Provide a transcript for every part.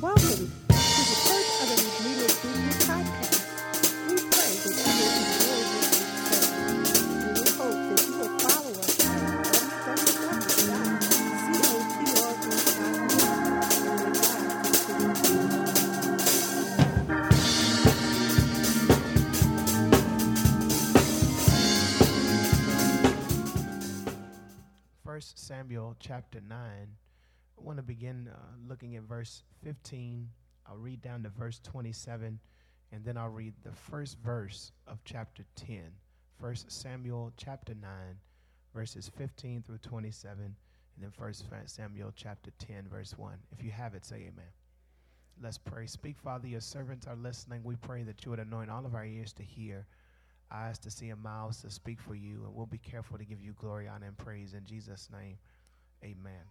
Welcome to the Church of the Redeemer Christian Podcast. We pray that you will enjoy this service, and we hope that you will follow us at First Samuel chapter 9. I want to begin looking at verse 15. I'll read down to verse 27, and then I'll read the first verse of chapter 10. First Samuel chapter 9, verses 15 through 27, and then First Samuel chapter 10, verse 1. If you have it, say amen. Let's pray. Speak, Father, your servants are listening. We pray that you would anoint all of our ears to hear, eyes to see, and mouths to speak for you, and we'll be careful to give you glory, honor, and praise. In Jesus' name, amen.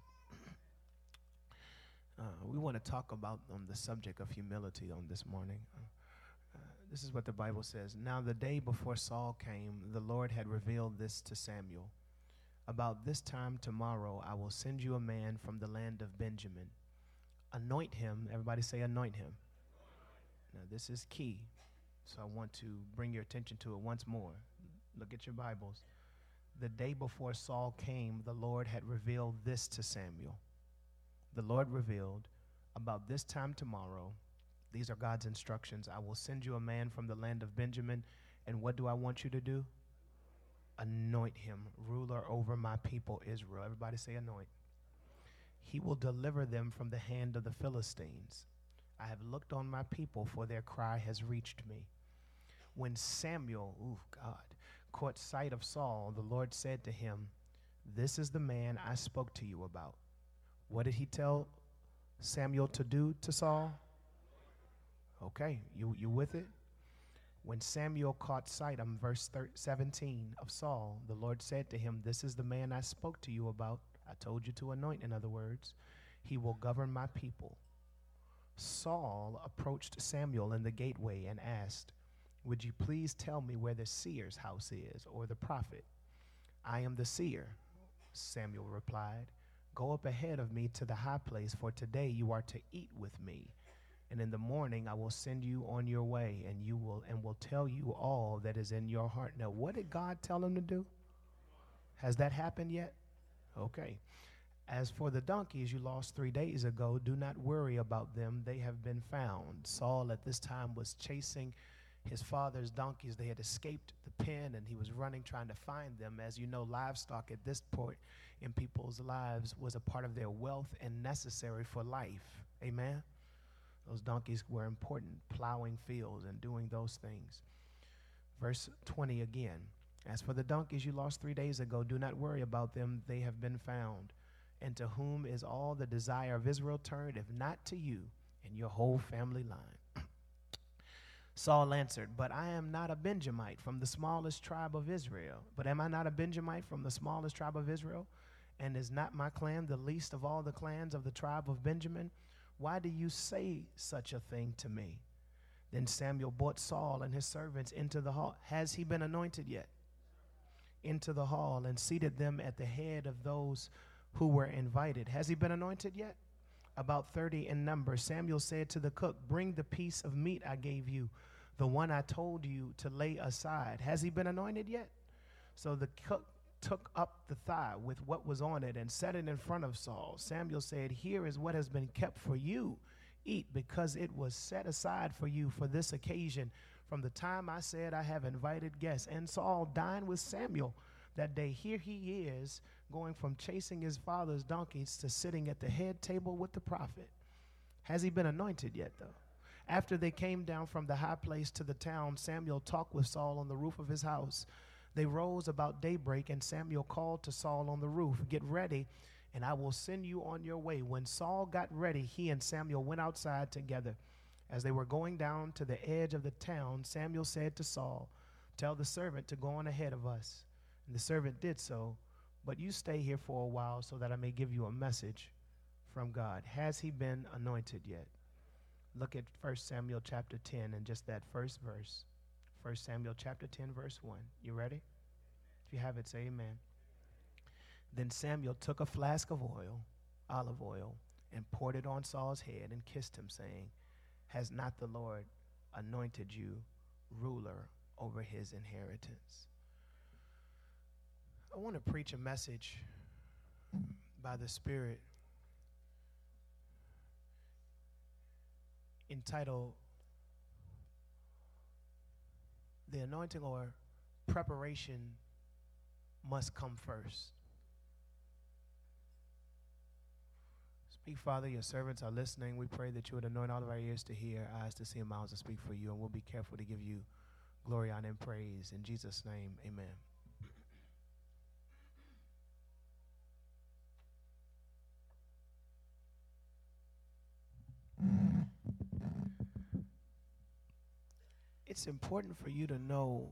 We want to talk about the subject of humility on this morning. This is what the Bible says. Now the day before Saul came, the Lord had revealed this to Samuel. About this time tomorrow, I will send you a man from the land of Benjamin. Anoint him. Everybody say anoint him. Now this is key, so I want to bring your attention to it once more. Look at your Bibles. The day before Saul came, the Lord had revealed this to Samuel. The Lord revealed, about this time tomorrow, these are God's instructions, I will send you a man from the land of Benjamin, and what do I want you to do? Anoint him, ruler over my people Israel. Everybody say anoint. He will deliver them from the hand of the Philistines. I have looked on my people, for their cry has reached me. When Samuel, caught sight of Saul, the Lord said to him, this is the man I spoke to you about. What did he tell Samuel to do to Saul? Okay, you with it? When Samuel caught sight, verse 17 of Saul, the Lord said to him, this is the man I spoke to you about. I told you to anoint, in other words. He will govern my people. Saul approached Samuel in the gateway and asked, would you please tell me where the seer's house is, or the prophet? I am the seer, Samuel replied. Go up ahead of me to the high place, for today you are to eat with me. And in the morning I will send you on your way, and will tell you all that is in your heart. Now, what did God tell him to do? Has that happened yet? Okay. As for the donkeys you lost 3 days ago, do not worry about them. They have been found. Saul at this time was chasing his father's donkeys. They had escaped the pen, and he was running trying to find them. As you know, livestock at this point in people's lives was a part of their wealth and necessary for life. Amen? Those donkeys were important, plowing fields and doing those things. Verse 20 again. As for the donkeys you lost 3 days ago, do not worry about them. They have been found. And to whom is all the desire of Israel turned, if not to you and your whole family line? Saul answered, but I am not a Benjamite from the smallest tribe of Israel. But am I not a Benjamite from the smallest tribe of Israel? And is not my clan the least of all the clans of the tribe of Benjamin? Why do you say such a thing to me? Then Samuel brought Saul and his servants into the hall. Has he been anointed yet? Into the hall, and seated them at the head of those who were invited. Has he been anointed yet? About 30 in number. Samuel said to the cook, bring the piece of meat I gave you, the one I told you to lay aside. Has he been anointed yet? So the cook took up the thigh with what was on it and set it in front of Saul. Samuel said, here is what has been kept for you. Eat, because it was set aside for you for this occasion from the time I said I have invited guests. And Saul dined with Samuel that day. Here he is, going from chasing his father's donkeys to sitting at the head table with the prophet. Has he been anointed yet, though? After they came down from the high place to the town, Samuel talked with Saul on the roof of his house. They rose about daybreak, and Samuel called to Saul on the roof, get ready, and I will send you on your way. When Saul got ready, he and Samuel went outside together. As they were going down to the edge of the town, Samuel said to Saul, tell the servant to go on ahead of us. And the servant did so. But you stay here for a while so that I may give you a message from God. Has he been anointed yet? Look at 1 Samuel chapter 10 and just that first verse. 1 Samuel chapter 10, verse 1. You ready? If you have it, say amen. Then Samuel took a flask of oil, olive oil, and poured it on Saul's head and kissed him, saying, has not the Lord anointed you ruler over his inheritance? I want to preach a message by the Spirit entitled The Anointing or Preparation Must Come First. Speak, Father, your servants are listening. We pray that you would anoint all of our ears to hear, eyes to see, and mouths to speak for you, and we'll be careful to give you glory, honor, and praise. In Jesus' name, amen. It's important for you to know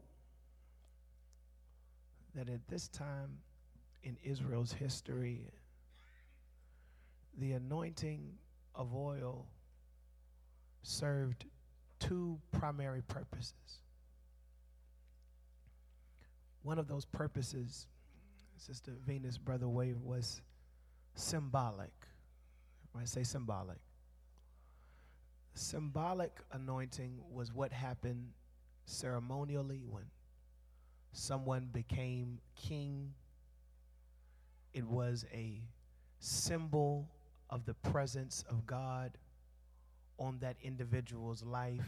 that at this time in Israel's history, the anointing of oil served two primary purposes. One of those purposes, Sister Venus, Brother Wave, was symbolic. When I say symbolic, symbolic anointing was what happened ceremonially when someone became king. It was a symbol of the presence of God on that individual's life.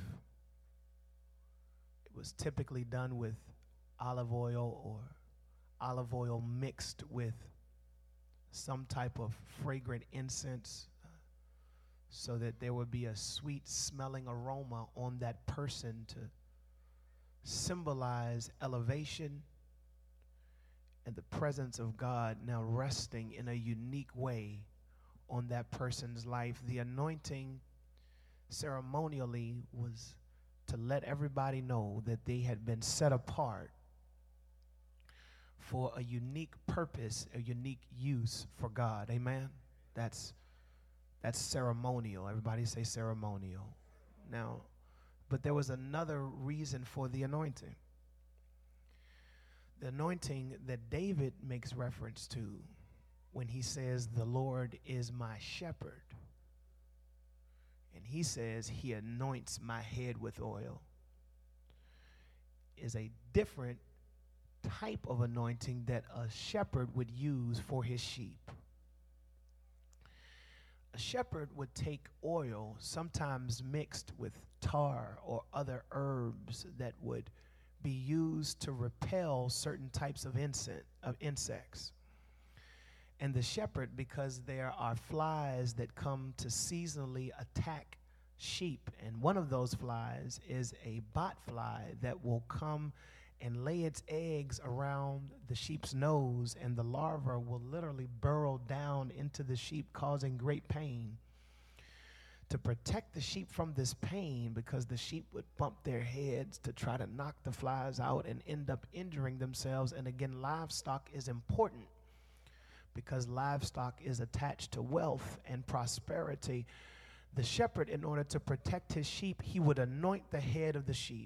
It was typically done with olive oil or olive oil mixed with some type of fragrant incense, so that there would be a sweet smelling aroma on that person to symbolize elevation and the presence of God now resting in a unique way on that person's life. The anointing ceremonially was to let everybody know that they had been set apart for a unique purpose, a unique use for God. Amen? That's ceremonial. Everybody say ceremonial. Now, but there was another reason for the anointing. The anointing that David makes reference to when he says, the Lord is my shepherd. And he says he anoints my head with oil, is a different type of anointing that a shepherd would use for his sheep. A shepherd would take oil, sometimes mixed with tar or other herbs that would be used to repel certain types of insects. And the shepherd, because there are flies that come to seasonally attack sheep, and one of those flies is a bot fly that will come and lay its eggs around the sheep's nose, and the larva will literally burrow down into the sheep, causing great pain. To protect the sheep from this pain, because the sheep would bump their heads to try to knock the flies out and end up injuring themselves. And again, livestock is important because livestock is attached to wealth and prosperity. The shepherd, in order to protect his sheep, he would anoint the head of the sheep.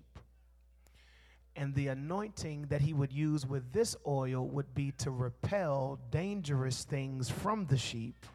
And the anointing that he would use with this oil would be to repel dangerous things from the sheep,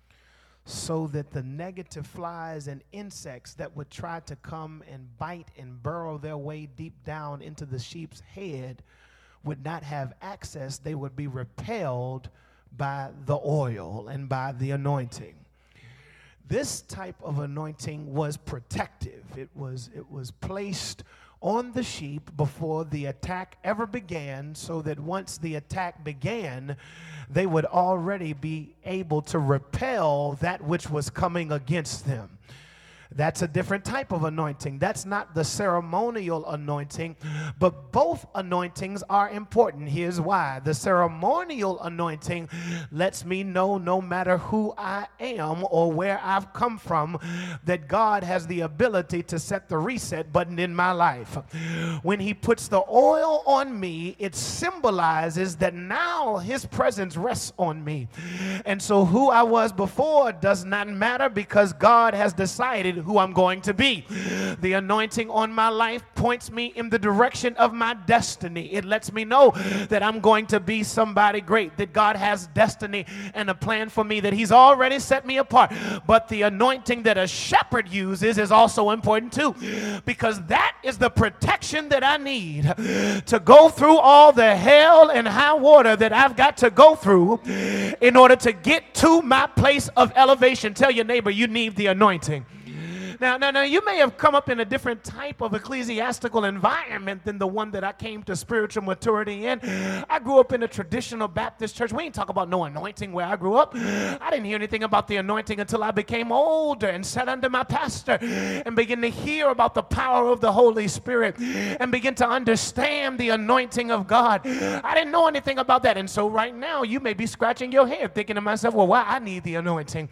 so that the negative flies and insects that would try to come and bite and burrow their way deep down into the sheep's head would not have access. They would be repelled by the oil and by the anointing. This type of anointing was protective. It was placed on the sheep before the attack ever began, so that once the attack began, they would already be able to repel that which was coming against them. That's a different type of anointing. That's not the ceremonial anointing, but both anointings are important. Here's why. The ceremonial anointing lets me know, no matter who I am or where I've come from, that God has the ability to set the reset button in my life. When he puts the oil on me, it symbolizes that now his presence rests on me. And so who I was before does not matter, because God has decided who I'm going to be. The anointing on my life points me in the direction of my destiny. It lets me know that I'm going to be somebody great, that God has destiny and a plan for me, that he's already set me apart. But the anointing that a shepherd uses is also important too, because that is the protection that I need to go through all the hell and high water that I've got to go through in order to get to my place of elevation. Tell your neighbor you need the anointing. Now, you may have come up in a different type of ecclesiastical environment than the one that I came to spiritual maturity in. I grew up in a traditional Baptist church. We ain't talk about no anointing where I grew up. I didn't hear anything about the anointing until I became older and sat under my pastor and began to hear about the power of the Holy Spirit and begin to understand the anointing of God. I didn't know anything about that. And so right now, you may be scratching your head thinking to myself, well, why I need the anointing?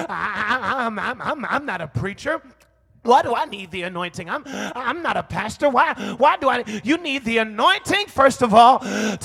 I'm not a preacher. Why do I need the anointing? I'm not a pastor. Why do I? You need the anointing first of all.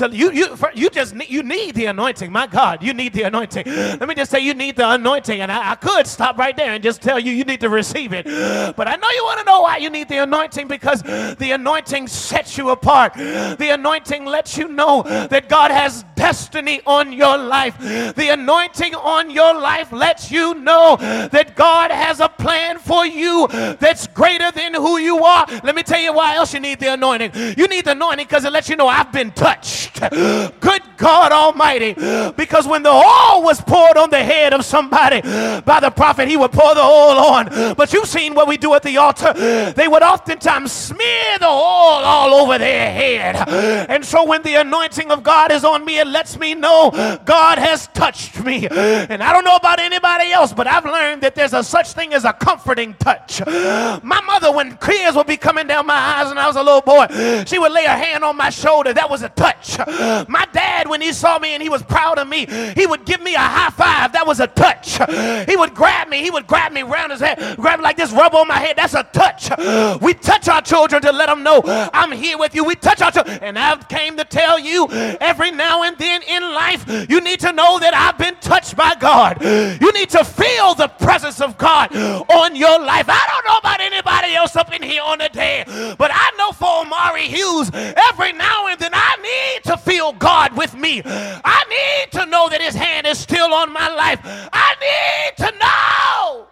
You need the anointing. My God, you need the anointing. Let me just say you need the anointing, and I could stop right there and just tell you need to receive it. But I know you want to know why you need the anointing, because the anointing sets you apart. The anointing lets you know that God has destiny on your life. The anointing on your life lets you know that God has a plan for you that's greater than who you are. Let me tell you why else you need the anointing. You need the anointing because it lets you know I've been touched. Good God Almighty. Because when the oil was poured on the head of somebody by the prophet, he would pour the oil on. But you've seen what we do at the altar. They would oftentimes smear the oil all over their head. And so when the anointing of God is on me, it lets me know God has touched me. And I don't know about anybody else, but I've learned that there's a such thing as a comforting touch. My mother, when tears would be coming down my eyes when I was a little boy, she would lay her hand on my shoulder. That was a touch. My dad, when he saw me and he was proud of me, he would give me a high five. That was a touch. He would grab me around his head, grab me like this, rub on my head. That's a touch. We touch our children to let them know I'm here with you. We touch our children. And I came to tell you, every now and then in life, you need to know that I've been touched by God. You need to feel the presence of God on your life. I don't know about anybody else up in here on the day, but I know for Omari Hughes, every now and then I need to feel God with me. I need to know that his hand is still on my life. I need to know.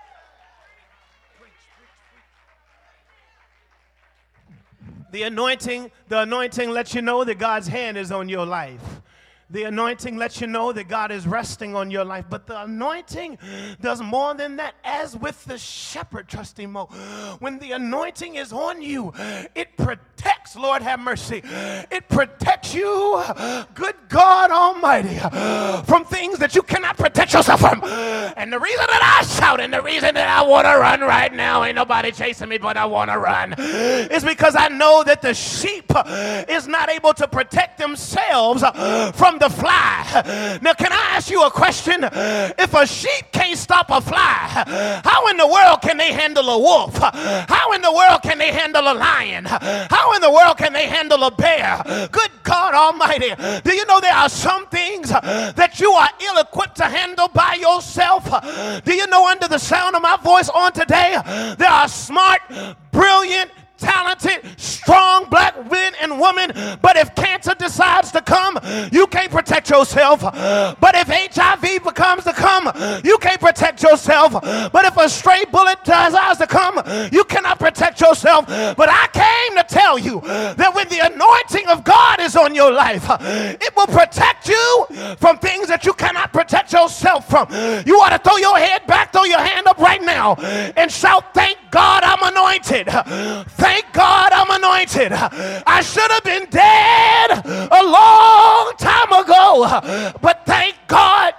The anointing lets you know that God's hand is on your life. The anointing lets you know that God is resting on your life. But the anointing does more than that. As with the shepherd, Trustee Mo, when the anointing is on you, it protects, Lord have mercy. It protects you, good God Almighty, from things that you cannot protect yourself from. And the reason that I shout and the reason that I want to run right now, ain't nobody chasing me, but I want to run, is because I know that the sheep is not able to protect themselves from the fly. Now, can I ask you a question? If a sheep can't stop a fly, how in the world can they handle a wolf? How in the world can they handle a lion? How in the world can they handle a bear? Good God Almighty. Do you know there are some things that you are ill-equipped to handle by yourself? Do you know, under the sound of my voice on today, there are smart, brilliant, talented, strong black men and women, but if cancer decides to come, you can't protect yourself. But if HIV becomes to come, you can't protect yourself. But if a stray bullet decides to come, you cannot protect yourself. But I came to tell you that when the anointing of God is on your life, it will protect you from things that you cannot protect yourself from. You ought to throw your head back, throw your hand up right now, and shout, "Thank God I'm anointed. Thank God I'm anointed. I should have been dead a long time ago, but thank God."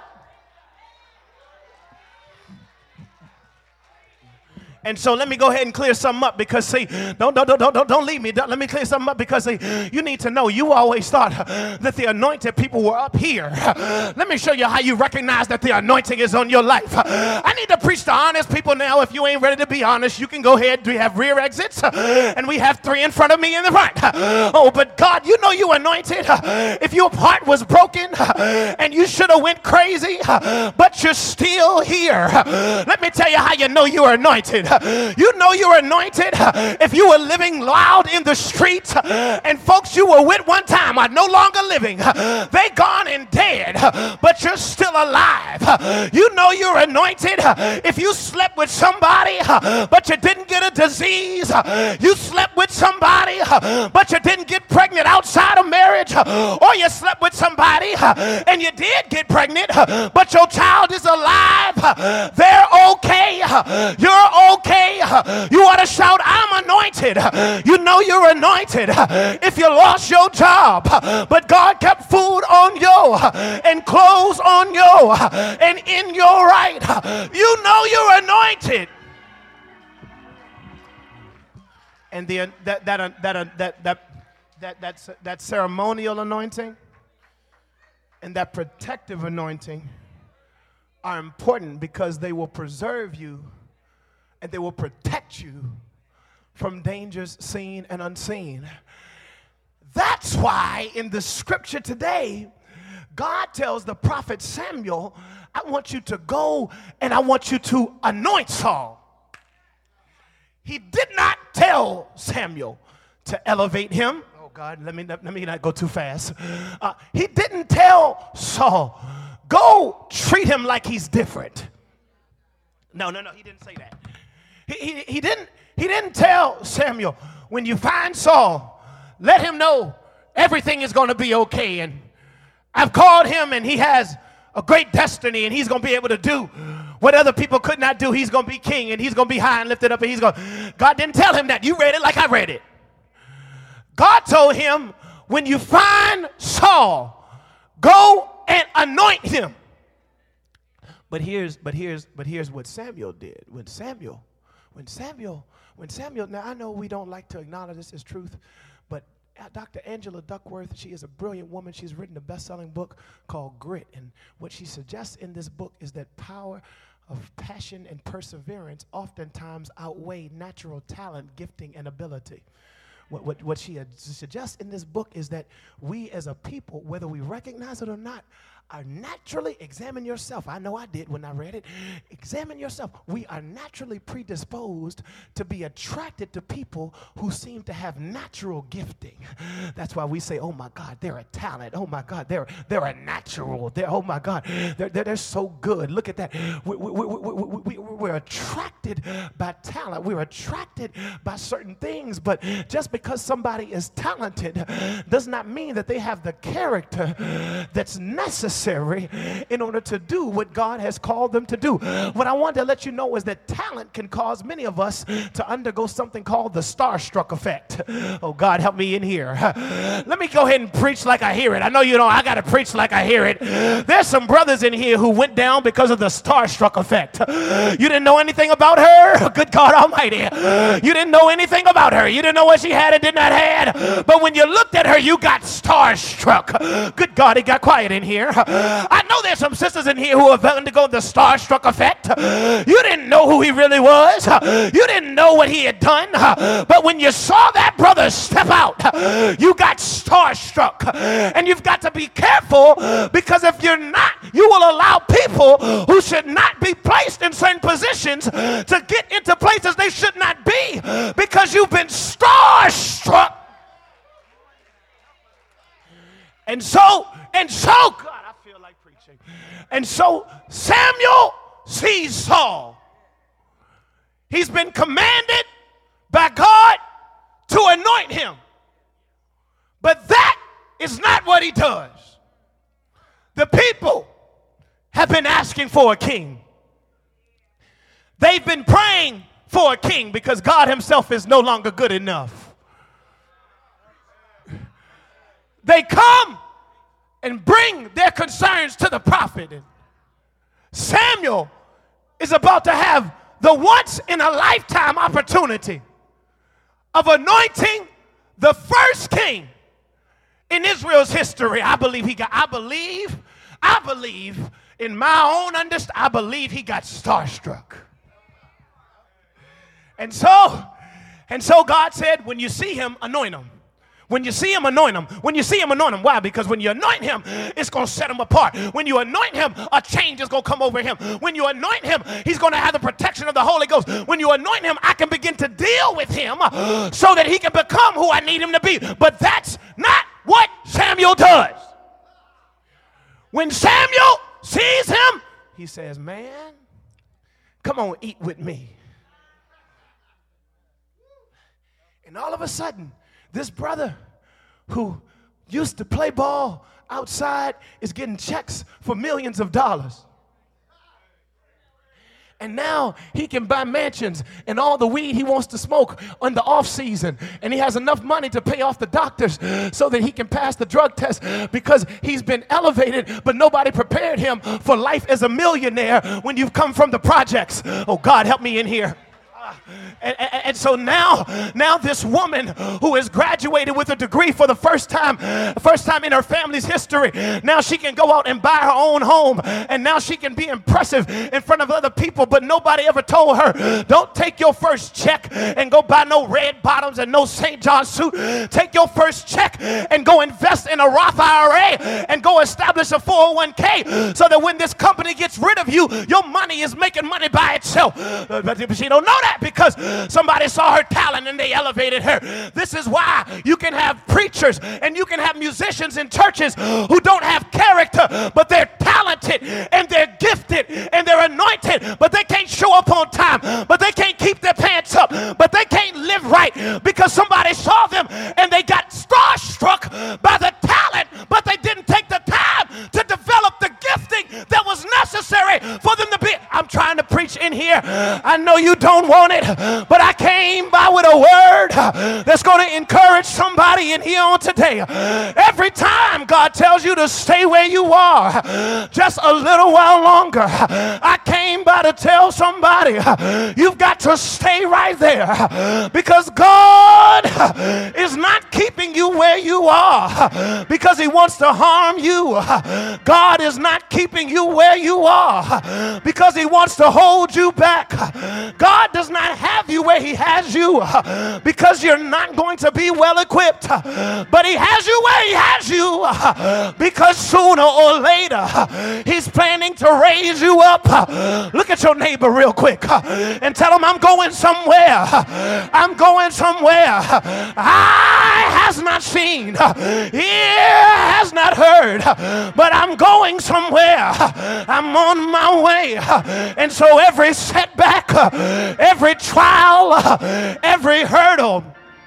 And so let me go ahead and clear something up, because see, don't leave me. Let me clear something up, because see, you need to know, you always thought that the anointed people were up here. Let me show you how you recognize that the anointing is on your life. I need to preach to honest people now. If you ain't ready to be honest, you can go ahead. We have rear exits, and we have 3 in front of me in the front. Oh, but God, you know you anointed. If your heart was broken and you should have went crazy, but you're still here, let me tell you how you know you're anointed. You know you're anointed if you were living loud in the streets and folks you were with one time are no longer living. They gone and dead, but you're still alive. You know you're anointed if you slept with somebody but you didn't get a disease. You slept with somebody but you didn't get pregnant outside of marriage, or you slept with somebody and you did get pregnant but your child is alive. They're okay. You're okay. You ought to shout, I'm anointed. You know you're anointed if you lost your job but God kept food on you and clothes on you and in your right. You know you're anointed. And that ceremonial anointing and that protective anointing are important because they will preserve you and they will protect you from dangers seen and unseen. That's why in the scripture today, God tells the prophet Samuel, I want you to go and I want you to anoint Saul. He did not tell Samuel to elevate him. Oh God, let me not go too fast. He didn't tell Saul, go treat him like he's different. No, he didn't say that. He didn't tell Samuel, when you find Saul, let him know everything is going to be okay, and I've called him and he has a great destiny and he's going to be able to do what other people could not do. He's going to be king and he's going to be high and lifted up, and God didn't tell him that. You read it like I read it. God told him, when you find Saul, go and anoint him. But here's what Samuel did. When Samuel, now I know we don't like to acknowledge this as truth, but Dr. Angela Duckworth, she is a brilliant woman. She's written a best-selling book called Grit. And what she suggests in this book is that power of passion and perseverance oftentimes outweigh natural talent, gifting, and ability. What she suggests in this book is that we as a people, whether we recognize it or not, are naturally, examine yourself. I know I did when I read it. Examine yourself. We are naturally predisposed to be attracted to people who seem to have natural gifting. That's why we say, oh my God, they're a talent. Oh my God, they're a natural. Oh my God, they're so good. Look at that. We're attracted by talent. We're attracted by certain things. But just because somebody is talented does not mean that they have the character that's necessary in order to do what God has called them to do. What I want to let you know is that talent can cause many of us to undergo something called the starstruck effect. Oh God, help me in here. Let me go ahead and preach like I hear it. I know you know I got to preach like I hear it. There's some brothers in here who went down because of the starstruck effect. You didn't know anything about her? Good God Almighty. You didn't know anything about her. You didn't know what she had and did not have. But when you looked at her, you got starstruck. Good God, it got quiet in here. I know there's some sisters in here who have undergone the starstruck effect. You didn't know who he really was. You didn't know what he had done. But when you saw that brother step out, you got starstruck. And you've got to be careful, because if you're not, you will allow people who should not be placed in certain positions to get into places they should not be, because you've been starstruck. And so, God, I feel like preaching. And so Samuel sees Saul. He's been commanded by God to anoint him. But that is not what he does. The people have been asking for a king. They've been praying for a king because God himself is no longer good enough. They come and bring their concerns to the prophet. And Samuel is about to have the once in a lifetime opportunity of anointing the first king in Israel's history. I believe in my own understanding, I believe he got starstruck. And so God said, when you see him, anoint him. When you see him, anoint him. When you see him, anoint him. Why? Because when you anoint him, it's going to set him apart. When you anoint him, a change is going to come over him. When you anoint him, he's going to have the protection of the Holy Ghost. When you anoint him, I can begin to deal with him so that he can become who I need him to be. But that's not what Samuel does. When Samuel sees him, he says, man, come on, eat with me. And all of a sudden, this brother who used to play ball outside is getting checks for millions of dollars. And now he can buy mansions and all the weed he wants to smoke in the off season. And he has enough money to pay off the doctors so that he can pass the drug test because he's been elevated, but nobody prepared him for life as a millionaire when you've come from the projects. Oh, God, help me in here. And so now this woman who has graduated with a degree for the first time in her family's history, now she can go out and buy her own home, and now she can be impressive in front of other people, but nobody ever told her, don't take your first check and go buy no red bottoms and no St. John suit. Take your first check and go invest in a Roth IRA and go establish a 401k so that when this company gets rid of you, your money is making money by itself. But she don't know that because somebody saw her talent and they elevated her. This is why you can have preachers and you can have musicians in churches who don't have character, but they're talented and they're gifted and they're anointed, but they can't show up on time, but they can't keep their pants up, but they can't live right because somebody saw them and they got starstruck by the talent, but they didn't take the time to develop the gifting that was necessary for them to be. I'm trying to preach in here. I know you don't want it, but I came by with a word that's going to encourage somebody in here on today. Every time God tells you to stay where you are just a little while longer, I came by to tell somebody you've got to stay right there because God is not keeping you where you are because he wants to harm you. God is not keeping you where you are because he wants to hold you back. God does not have you where he has you because you're not going to be well equipped, but he has you where he has you because sooner or later he's planning to raise you up. Look at your neighbor real quick and tell him, I'm going somewhere. I'm going somewhere. Eye has not seen, ear has not heard, but I'm going somewhere. I'm on my way. And so every setback, every trial, every hurdle,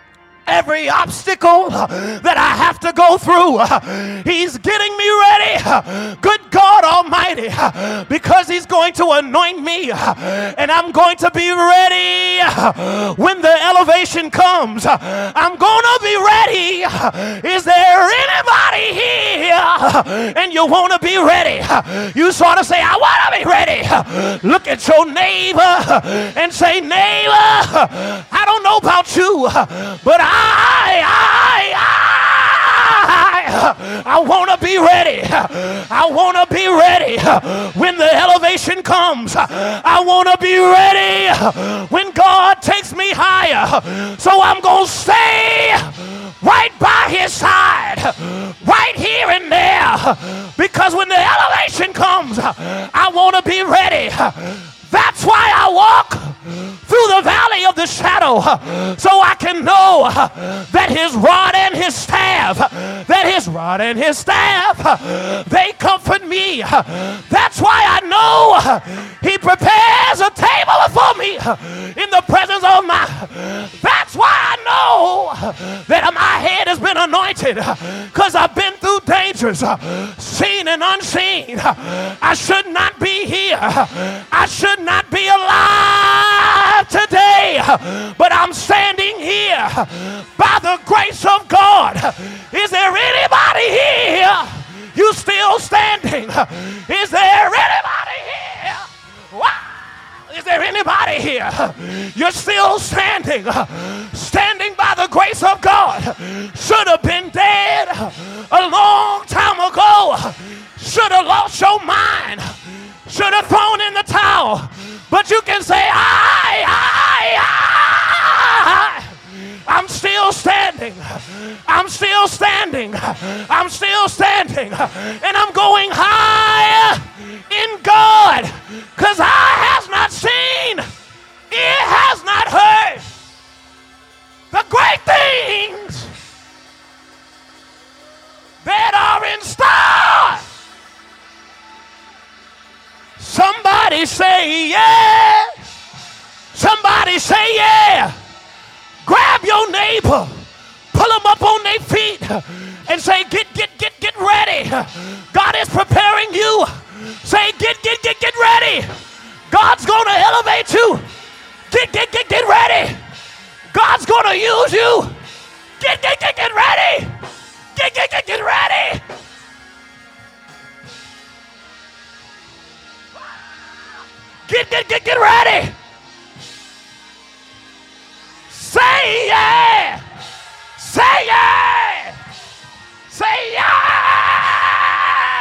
every obstacle that I have to go through, he's getting me ready, good God Almighty, because he's going to anoint me and I'm going to be ready when the elevation comes. I'm going to be ready. Is there anybody here and you want to be ready? You sort of say, I want to be ready. Look at your neighbor and say, neighbor, I don't know about you, but I want to be ready. I want to be ready when the elevation comes. I want to be ready when God takes me higher. So I'm going to stay right by his side, right here and there, because when the elevation comes, I want to be ready. That's why I walk through the valley of the shadow, so I can know that his rod and his staff, they comfort me. That's why I know he prepares a table before me in the presence of my. That's why I know that my head has been anointed, because I've been through dangers, seen and unseen. I should not be here. I should not be alive today, but I'm standing here by the grace of God. Is there anybody here? You still standing? Is there anybody here? Wow. Is there anybody here? You're still standing. Standing by the grace of God. Should have been dead a long time ago. Should have lost your mind. Should have thrown in the towel. But you can say, I'm still standing. I'm still standing. I'm still standing. And I'm going higher in God. Because eye has not seen, ear has not heard the great things that are in store. Somebody say yeah. Somebody say yeah. Grab your neighbor, pull them up on their feet, and say, get ready. God is preparing you. Say, get ready. God's going to elevate you. Get ready. God's going to use you. Get ready. Get ready. Get ready. Say yeah. Say yeah. Say yeah.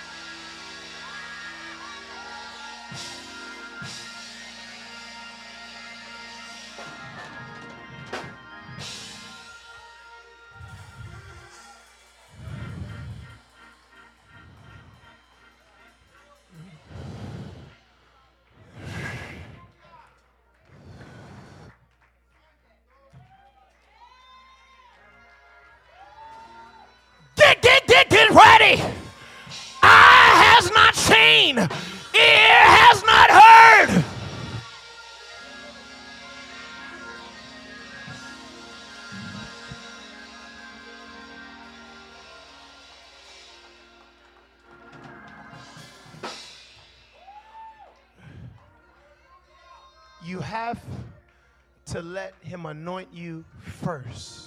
Get ready. Eye has not seen, ear has not heard. You have to let him anoint you first.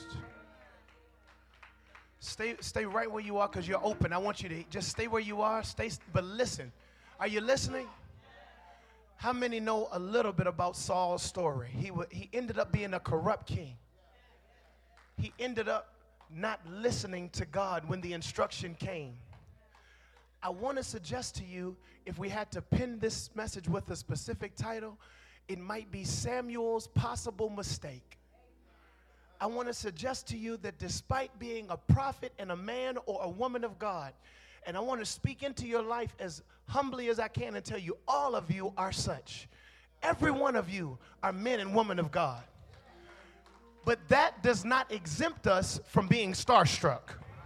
Stay right where you are because you're open. I want you to just stay where you are. But listen. Are you listening? How many know a little bit about Saul's story? He ended up being a corrupt king. He ended up not listening to God when the instruction came. I want to suggest to you, if we had to pin this message with a specific title, it might be Samuel's possible mistake. I want to suggest to you that despite being a prophet and a man or a woman of God, and I want to speak into your life as humbly as I can and tell you, all of you are such. Every one of you are men and women of God. But that does not exempt us from being starstruck.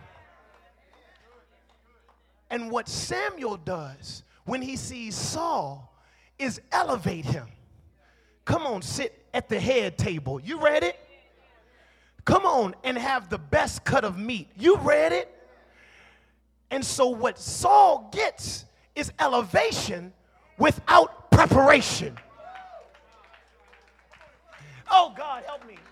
And what Samuel does when he sees Saul is elevate him. Come on, sit at the head table. You read it? Come on and have the best cut of meat. You read it? And so what Saul gets is elevation without preparation. Oh, God, help me.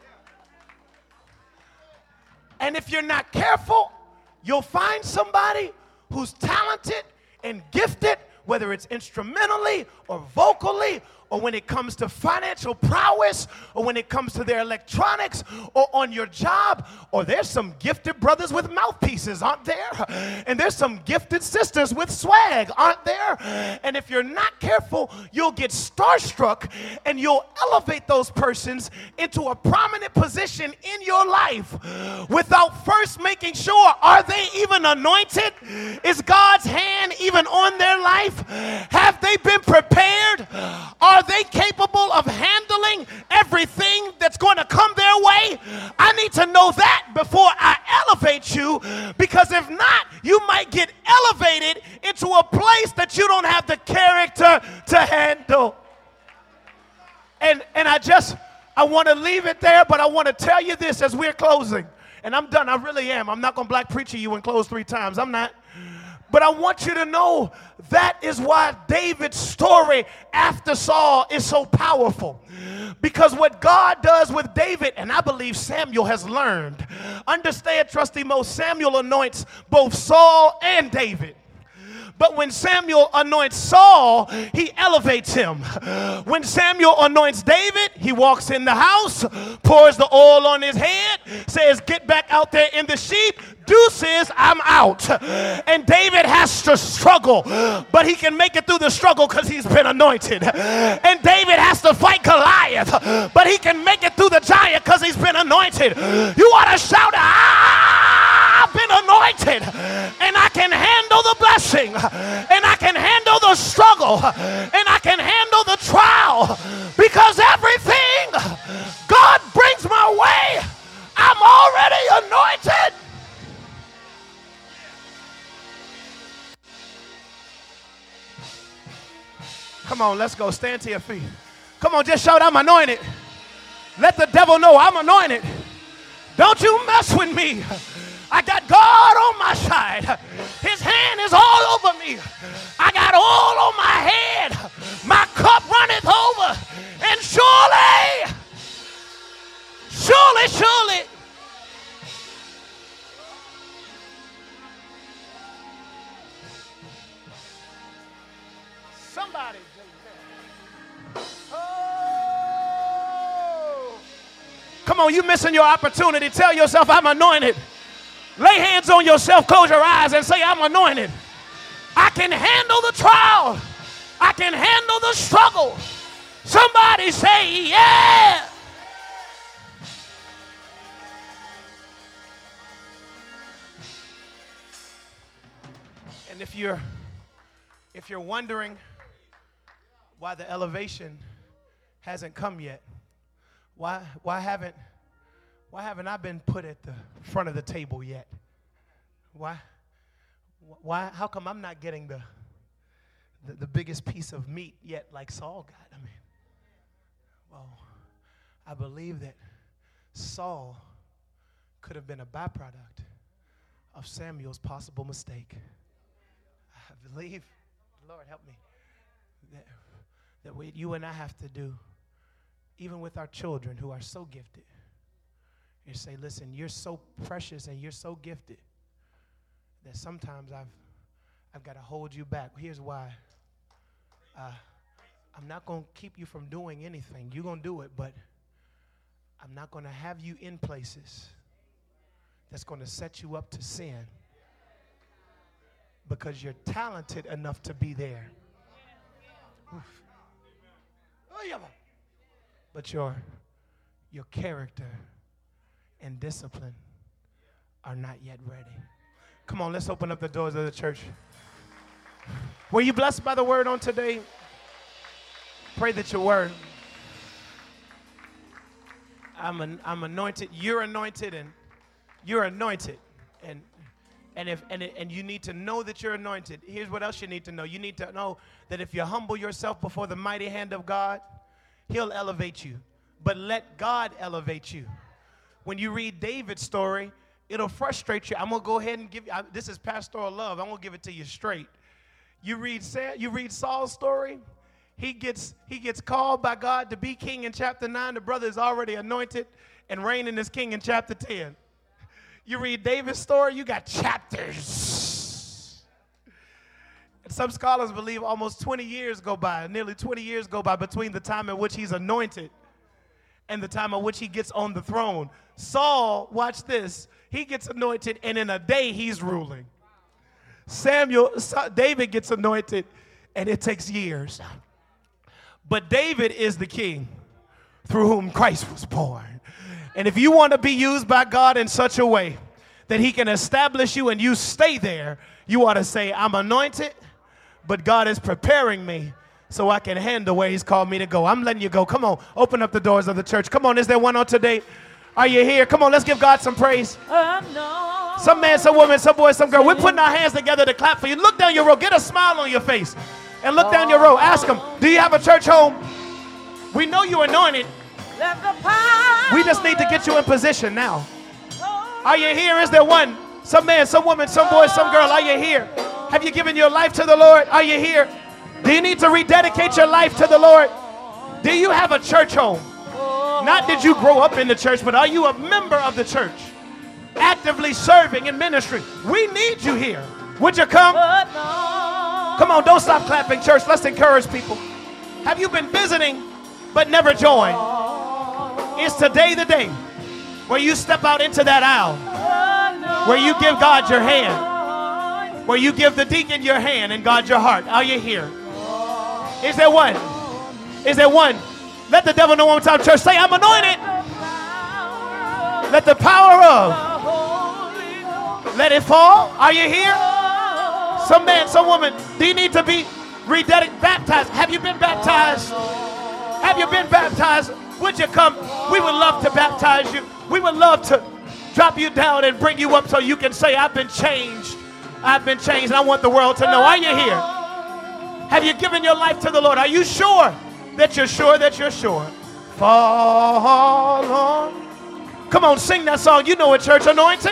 And if you're not careful, you'll find somebody who's talented and gifted, whether it's instrumentally or vocally, or when it comes to financial prowess, or when it comes to their electronics, or on your job, or there's some gifted brothers with mouthpieces, aren't there? And there's some gifted sisters with swag, aren't there? And if you're not careful, you'll get starstruck, and you'll elevate those persons into a prominent position in your life without first making sure, are they even anointed? Is God's hand even on their life? Have they been prepared? Are they capable of handling everything that's going to come their way? I need to know that before I elevate you, because if not, you might get elevated into a place that you don't have the character to handle. And I want to leave it there, but I want to tell you this as we're closing. And I'm done. I really am. I'm not going to black preacher you and close 3 times. I'm not. But I want you to know that is why David's story after Saul is so powerful. Because what God does with David, and I believe Samuel has learned. Understand, trusty Mo, Samuel anoints both Saul and David. But when Samuel anoints Saul, he elevates him. When Samuel anoints David, he walks in the house, pours the oil on his head, says, get back out there in the sheep. Deuces, I'm out. And David has to struggle, but he can make it through the struggle because he's been anointed. And David has to fight Goliath, but he can make it through the giant because he's been anointed. You ought to shout, ah! anointed, and I can handle the blessing, and I can handle the struggle, and I can handle the trial, because everything God brings my way, I'm already anointed. Come on, let's go. Stand to your feet. Come on, just shout, I'm anointed. Let the devil know I'm anointed. Don't you mess with me. I got God on my side. His hand is all over me. I got oil on my head. My cup runneth over. And surely, somebody. Oh. Come on, you missing your opportunity. Tell yourself, I'm anointed. Lay hands on yourself, close your eyes, and say, I'm anointed. I can handle the trial. I can handle the struggle. Somebody say, yeah. And if you're wondering why the elevation hasn't come yet, why haven't I been put at the front of the table yet? Why how come I'm not getting the biggest piece of meat yet like Saul got? I mean, well, I believe that Saul could have been a byproduct of Samuel's possible mistake. I believe, Lord help me, that what you and I have to do, even with our children who are so gifted, you say, listen, you're so precious and you're so gifted that sometimes I've got to hold you back. Here's why. I'm not going to keep you from doing anything. You're going to do it, but I'm not going to have you in places that's going to set you up to sin because you're talented enough to be there. Oof. But your character and discipline are not yet ready. Come on, let's open up the doors of the church. Were you blessed by the word on today? Pray that your word. I'm anointed. You're anointed, and you're anointed, and you need to know that you're anointed. Here's what else you need to know. You need to know that if you humble yourself before the mighty hand of God, He'll elevate you. But let God elevate you. When you read David's story, it'll frustrate you. I'm going to go ahead and give you, this is pastoral love. I'm going to give it to you straight. You read Saul's story. He gets called by God to be king in chapter 9. The brother is already anointed and reigning as king in chapter 10. You read David's story, you got chapters. And some scholars believe almost 20 years go by, nearly 20 years go by between the time in which he's anointed and the time in which he gets on the throne. Saul, watch this, he gets anointed, and in a day he's ruling. David gets anointed, and it takes years. But David is the king through whom Christ was born. And if you want to be used by God in such a way that He can establish you and you stay there, you ought to say, I'm anointed, but God is preparing me so I can handle where He's called me to go. I'm letting you go. Come on, open up the doors of the church. Come on, is there one on today? Are you here? Come on, let's give God some praise. Some man, some woman, some boy, some girl. We're putting our hands together to clap for you. Look down your row. Get a smile on your face. And look down your row. Ask them, do you have a church home? We know you're anointed. We just need to get you in position now. Are you here? Is there one? Some man, some woman, some boy, some girl. Are you here? Have you given your life to the Lord? Are you here? Do you need to rededicate your life to the Lord? Do you have a church home? Not did you grow up in the church, but are you a member of the church? Actively serving in ministry. We need you here. Would you come? Come on, don't stop clapping, church. Let's encourage people. Have you been visiting but never joined? Is today the day where you step out into that aisle, where you give God your hand, where you give the deacon your hand and God your heart? Are you here? Is there one? Is there one? Let the devil know one more time, church. Say, I'm anointed. Let the power of, let Somebody fall? Are you here? Some man, some woman, do you need to be rededicated, baptized? Have you been baptized? Have you been baptized? Would you come? We would love to baptize you. We would love to drop you down and bring you up so you can say, I've been changed. I've been changed. I want the world to know. Are you here? Have you given your life to the Lord? Are you sure that you're sure that you're sure? Fall on. Come on, sing that song. You know it, church. Anointing.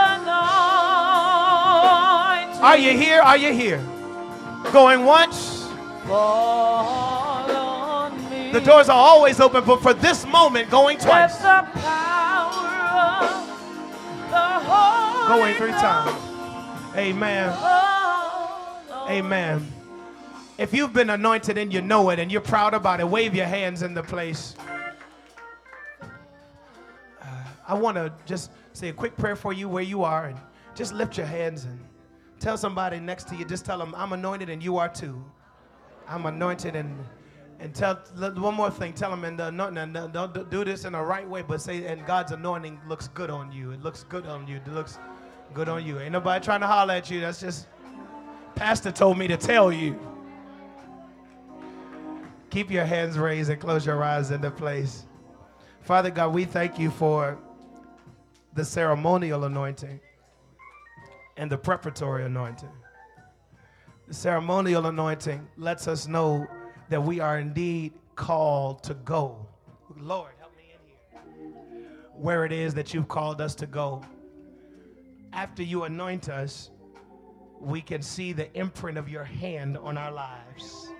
Are you here? Are you here? Going once. Fall on me. The doors are always open, but for this moment, going twice. The power of the Holy Going 3 times. Amen. Amen. If you've been anointed and you know it and you're proud about it, wave your hands in the place. I want to just say a quick prayer for you where you are, and just lift your hands and tell somebody next to you, just tell them, I'm anointed and you are too. I'm anointed, and tell one more thing, tell them, and don't do this in the right way, but say, and God's anointing looks good on you. It looks good on you. It looks good on you. Ain't nobody trying to holler at you. That's just, Pastor told me to tell you. Keep your hands raised and close your eyes into place. Father God, we thank you for the ceremonial anointing and the preparatory anointing. The ceremonial anointing lets us know that we are indeed called to go. Lord, help me in here. Where it is that you've called us to go. After you anoint us, we can see the imprint of your hand on our lives.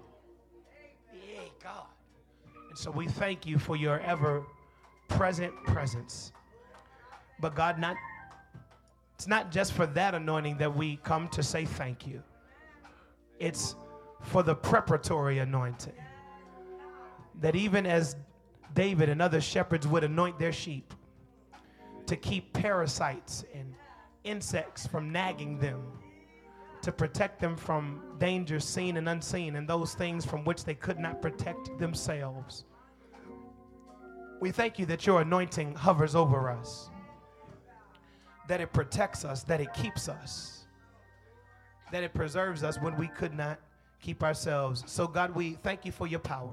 Yeah, God. And so we thank you for your ever-present presence. But God, it's not just for that anointing that we come to say thank you. It's for the preparatory anointing. That even as David and other shepherds would anoint their sheep to keep parasites and insects from nagging them, to protect them from dangers seen and unseen and those things from which they could not protect themselves. We thank you that your anointing hovers over us, that it protects us, that it keeps us, that it preserves us when we could not keep ourselves. So God, we thank you for your power.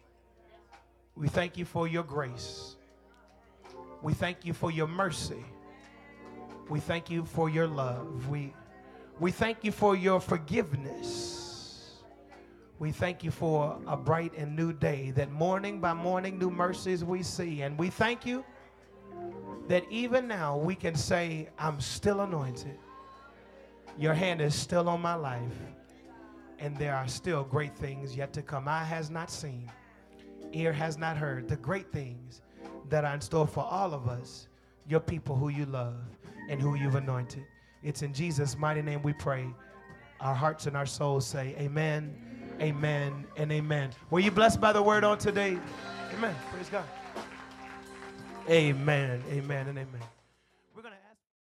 We thank you for your grace. We thank you for your mercy. We thank you for your love. We thank you for your forgiveness. We thank you for a bright and new day, that morning by morning new mercies we see. And we thank you that even now we can say, I'm still anointed. Your hand is still on my life. And there are still great things yet to come. Eye has not seen, ear has not heard the great things that are in store for all of us, your people who you love and who you've anointed. It's in Jesus' mighty name we pray. Our hearts and our souls say amen, amen, and amen. Were you blessed by the word on today? Amen. Praise God. Amen, amen, and amen. We're going to